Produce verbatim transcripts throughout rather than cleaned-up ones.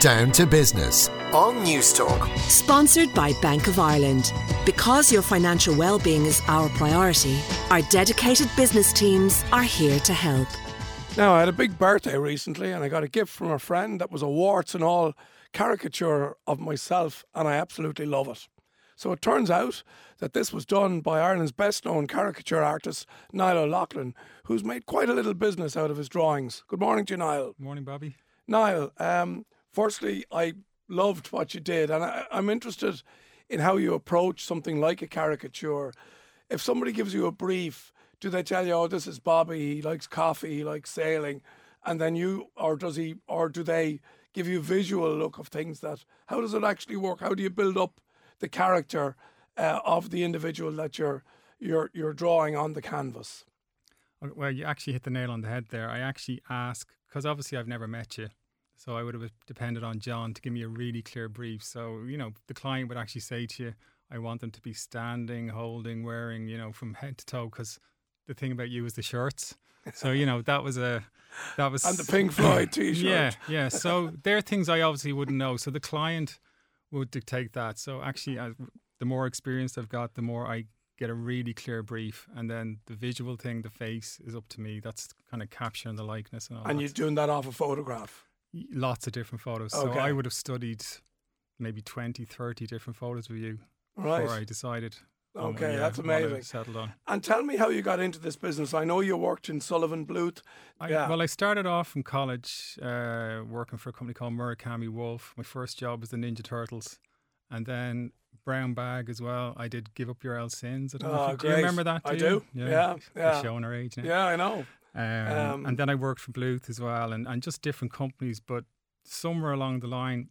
Down to Business on News Talk. Sponsored by Bank of Ireland. Because your financial well-being is our priority, our dedicated business teams are here to help. Now, I had a big birthday recently and I got a gift from a friend that was a warts and all caricature of myself, and I absolutely love it. So it turns out that this was done by Ireland's best known caricature artist, Niall O'Loughlin, who's made quite a little business out of his drawings. Good morning to you, Niall. Morning, Bobby. Niall, um, firstly, I loved what you did, and I, I'm interested in how you approach something like a caricature. If somebody gives you a brief, do they tell you, oh, this is Bobby, he likes coffee, he likes sailing, and then you, or does he, or do they give you a visual look of things that, how does it actually work? How do you build up the character uh, of the individual that you're, you're, you're drawing on the canvas? Well, you actually hit the nail on the head there. I actually ask, because obviously I've never met you, so I would have depended on John to give me a really clear brief. So, you know, the client would actually say to you, I want them to be standing, holding, wearing, you know, from head to toe, because the thing about you is the shirts. So, you know, that was a... that was And the Pink Floyd t-shirt. Yeah, yeah. So there are things I obviously wouldn't know. So the client would dictate that. So actually, as the more experience I've got, the more I get a really clear brief. And then the visual thing, the face, is up to me. That's kind of capturing the likeness and all And that. you're doing that off a photograph? Lots of different photos. Okay. So I would have studied maybe twenty, thirty different photos with you Right. before I decided. on what, Okay, yeah, that's what I amazing. settled on. And tell me how you got into this business. I know you worked in Sullivan Bluth. I, yeah. Well, I started off in college uh, working for a company called Murakami Wolf. My first job was the Ninja Turtles. And then Brown Bag as well. I did Give Up Your L Sins. I don't know Oh, if you, do you great. remember that? I Do do. you? Yeah, We're yeah. showing our age now. Yeah, I know. Um, Um, and then I worked for Bluth as well, and, and just different companies. But somewhere along the line,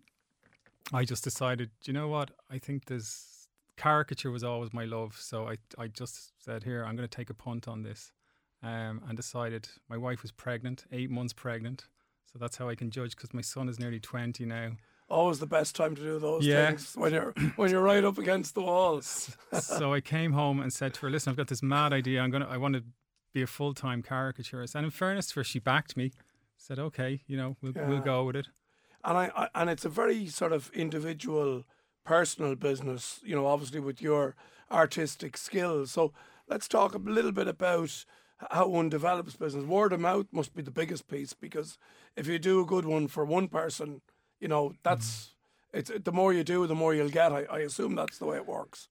I just decided, do you know what? I think there's caricature was always my love. So I, I just said, here, I'm going to take a punt on this, um, and decided. My wife was pregnant, eight months pregnant. So that's how I can judge, because my son is nearly twenty now. Always the best time to do those Yeah. things when you're when you're right up against the walls. So I came home and said to her, listen, I've got this mad idea. I'm gonna, I want to be a full-time caricaturist. And in fairness to her, she backed me. Said, okay, you know, we'll, Yeah. we'll go with it. And I, I and it's a very sort of individual, personal business. You know, obviously with your artistic skills. So let's talk a little bit about how one develops business. Word of mouth must be the biggest piece, because if you do a good one for one person, you know, that's it's the more you do, the more you'll get. I, I assume that's the way it works.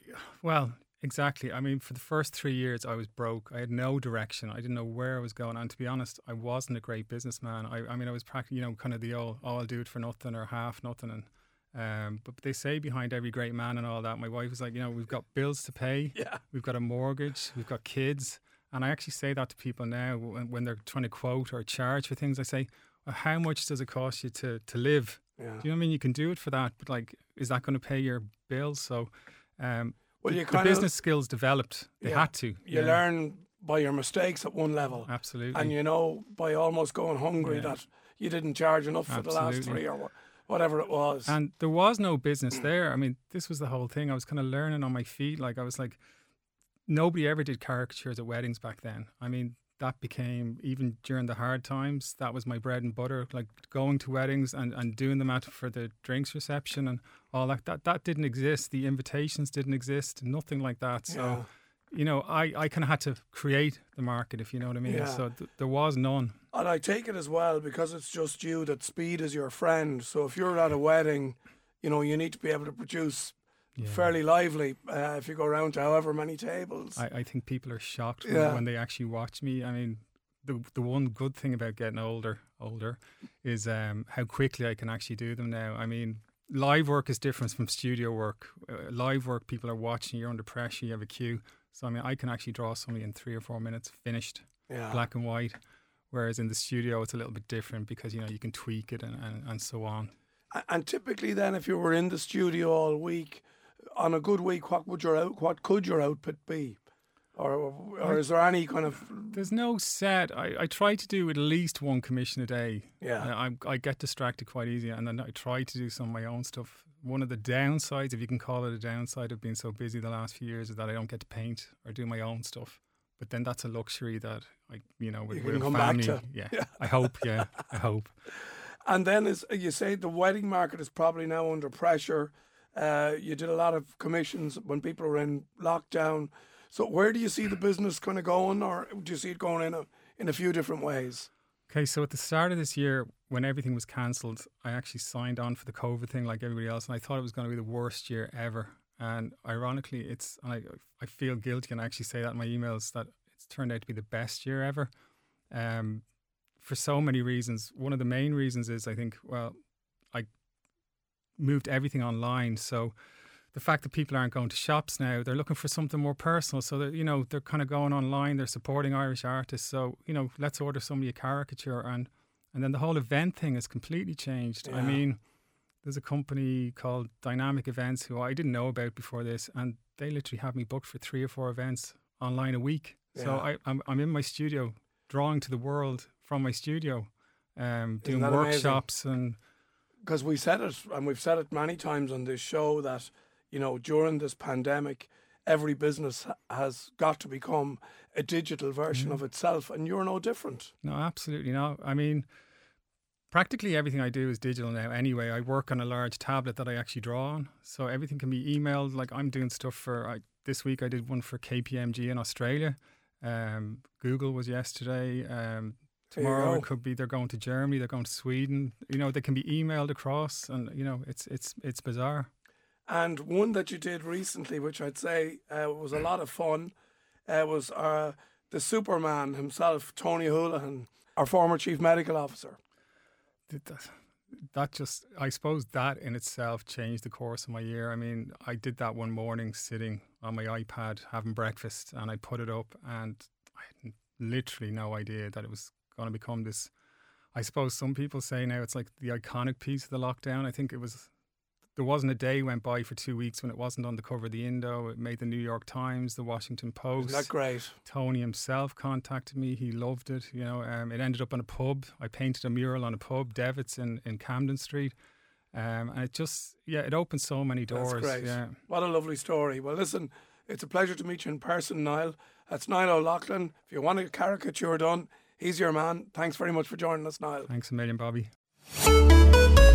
Well, exactly. I mean, for the first three years, I was broke. I had no direction. I didn't know where I was going. And to be honest, I wasn't a great businessman. I, I mean, I was practically, you know, kind of the old, oh, I'll do it for nothing or half nothing. And um, but they say behind every great man and all that, my wife was like, you know, we've got bills to pay. Yeah. We've got a mortgage. We've got kids. And I actually say that to people now when, when they're trying to quote or charge for things. I say, well, how much does it cost you to, to live? Yeah. Do you know what I mean? You can do it for that, but like, is that going to pay your bills? So, um, Well, the, you the kind of business skills developed. They Yeah. had to. you yeah. learn by your mistakes at one level. Absolutely. And you know, by almost going hungry, Yeah. that you didn't charge enough for the last Absolutely. three or wha- whatever it was. And there was no business there. I mean, this was the whole thing. I was kind of learning on my feet. Like, I was like, nobody ever did caricatures at weddings back then. I mean, that became, even during the hard times, that was my bread and butter, like going to weddings and, and doing them out for the drinks reception and all that. That that didn't exist. The invitations didn't exist. Nothing like that. So, Yeah. you know, I, I kind of had to create the market, if you know what I mean. Yeah. So th- there was none. And I take it as well, because it's just you, that speed is your friend. So if you're at a wedding, you know, you need to be able to produce Yeah. fairly lively uh, if you go around to however many tables. I, I think people are shocked when, Yeah. when they actually watch me. I mean, the the one good thing about getting older older is um, how quickly I can actually do them now. I mean, live work is different from studio work. Uh, live work, people are watching, you're under pressure, you have a cue. So, I mean, I can actually draw something in three or four minutes, finished, yeah. black and white. Whereas in the studio, it's a little bit different because, you know, you can tweak it and, and, and so on. A- And typically then, if you were in the studio all week, on a good week, what would your out, what could your output be? Or, or is there any kind of... There's no set. I, I try to do at least one commission a day. Yeah. I, I, I get distracted quite easy, and then I try to do some of my own stuff. One of the downsides, if you can call it a downside of being so busy the last few years, is that I don't get to paint or do my own stuff. But then that's a luxury that, I, you know, with, You with can a come back family, to. yeah, Yeah. I hope, yeah, I hope. And then, as you say, the wedding market is probably now under pressure. Uh, you did a lot of commissions when people were in lockdown. So where do you see the business kind of going, or do you see it going in a, in a few different ways? Okay, so at the start of this year, when everything was cancelled, I actually signed on for the COVID thing like everybody else, and I thought it was going to be the worst year ever. And ironically, it's and I I feel guilty, and I actually say that in my emails, that it's turned out to be the best year ever. Um, for so many reasons. One of the main reasons is I think, well, I moved everything online, so the fact that people aren't going to shops now, they're looking for something more personal. So that, you know, they're kind of going online, they're supporting Irish artists. So, you know, let's order somebody a caricature, and and then the whole event thing has completely changed. Yeah. I mean, there's a company called Dynamic Events who I didn't know about before this, and they literally have me booked for three or four events online a week. Yeah. So I, I'm I'm in my studio drawing to the world from my studio, um, doing workshops amazing? and. Because we said it, and we've said it many times on this show, that, you know, during this pandemic, every business has got to become a digital version mm. of itself, and you're no different. No, absolutely not. I mean, practically everything I do is digital now anyway. I work on a large tablet that I actually draw on, so everything can be emailed. Like, I'm doing stuff for, I, this week I did one for K P M G in Australia. Um, Google was yesterday. Um, Tomorrow it could be they're going to Germany, they're going to Sweden. You know, they can be emailed across, and you know, it's it's it's bizarre. And one that you did recently, which I'd say uh, was a lot of fun, uh, was uh, the Superman himself, Tony Holohan, our former chief medical officer. That, that just, I suppose that in itself changed the course of my year. I mean, I did that one morning sitting on my iPad having breakfast, and I put it up, and I had literally no idea that it was going to become this. I suppose some people say now it's like the iconic piece of the lockdown. I think it was, there wasn't a day went by for two weeks when it wasn't on the cover of the Indo. It made the New York Times, the Washington Post. Isn't that great? Tony himself contacted me. He loved it. You know, um, it ended up on a pub. I painted a mural on a pub, Devitt's in, in Camden Street. Um, and it just, yeah, it opened so many doors. That's great. Yeah. What a lovely story. Well, listen, it's a pleasure to meet you in person, Niall. That's Niall O'Loughlin. If you want a caricature done, he's your man. Thanks very much for joining us, Niall. Thanks a million, Bobby.